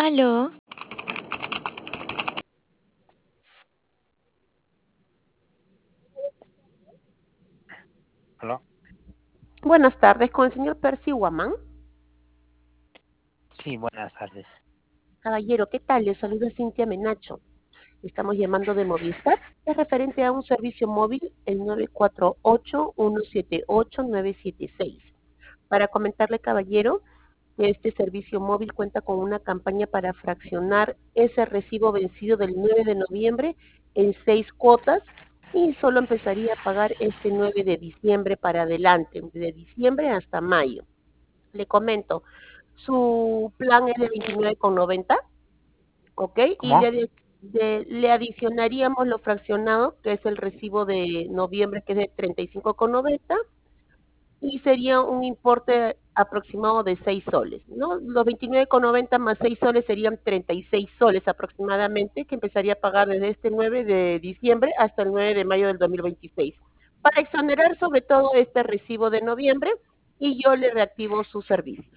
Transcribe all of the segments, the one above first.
Aló, ¿Aló? Buenas tardes, con el señor Percy Guamán. Sí, buenas tardes. Caballero, ¿qué tal? Le saluda Cintia Menacho. Estamos llamando de Movistar. Es referente a un servicio móvil, el 948-178-976. Para comentarle, caballero, que este servicio móvil cuenta con una campaña para fraccionar ese recibo vencido del 9 de noviembre en 6 cuotas y solo empezaría a pagar este 9 de diciembre para adelante, de diciembre hasta mayo. Le comento, su plan es de 29,90, ¿ok? Y ¿Cómo? le adicionaríamos lo fraccionado, que es el recibo de noviembre, que es de 35,90, y sería un importe aproximado de 6 soles, ¿no? Los 29,90 más 6 soles serían 36 soles aproximadamente, que empezaría a pagar desde este 9 de diciembre hasta el 9 de mayo del 2026. Para exonerar sobre todo este recibo de noviembre, y yo le reactivo sus servicios.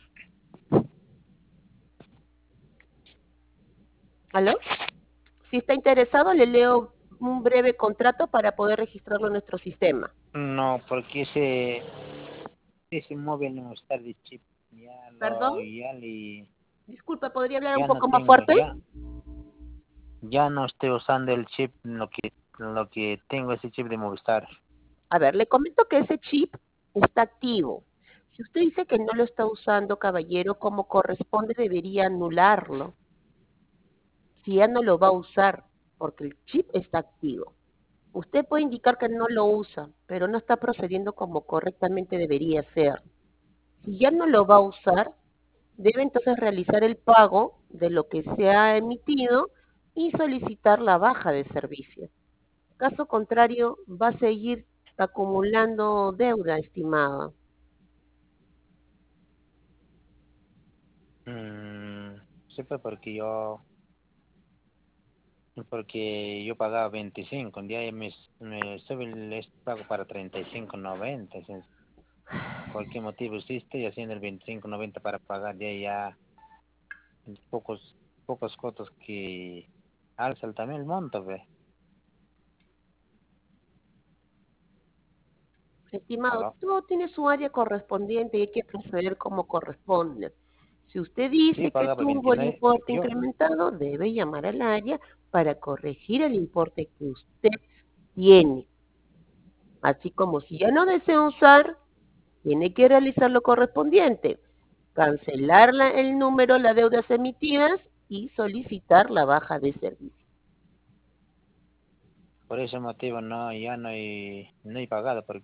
¿Aló? Si está interesado, le leo un breve contrato para poder registrarlo en nuestro sistema. No, porque ese móvil no está de chip. ¿Perdón? Ya le, Disculpa, ¿podría hablar un ya no poco más tengo, fuerte? ya no estoy usando el chip, lo que tengo ese chip de Movistar. A ver, le comento que ese chip está activo. Si usted dice que no lo está usando, caballero, como corresponde, debería anularlo. Si ya no lo va a usar, porque el chip está activo. Usted puede indicar que no lo usa, pero no está procediendo como correctamente debería ser. Si ya no lo va a usar, debe entonces realizar el pago de lo que se ha emitido y solicitar la baja de servicio. Caso contrario, va a seguir acumulando deuda, estimada. Sí, pues porque yo pagaba 25, un día me sube este pago para 35,90. ¿Por qué motivo sí estoy haciendo el 25,90 para pagar ya pocos, pocos cotos que alzan también el monto, ve? Estimado, ¿Aló? todo tiene su área correspondiente y hay que proceder como corresponde. Si usted Sí, yo dice que pagaba tuvo el 29. importe Yo, incrementado, debe llamar al área para corregir el importe que usted tiene. Así como si ya no desea usar, tiene que realizar lo correspondiente, cancelar el número, las deudas emitidas y solicitar la baja de servicio. por ese motivo no, ya no he pagado, porque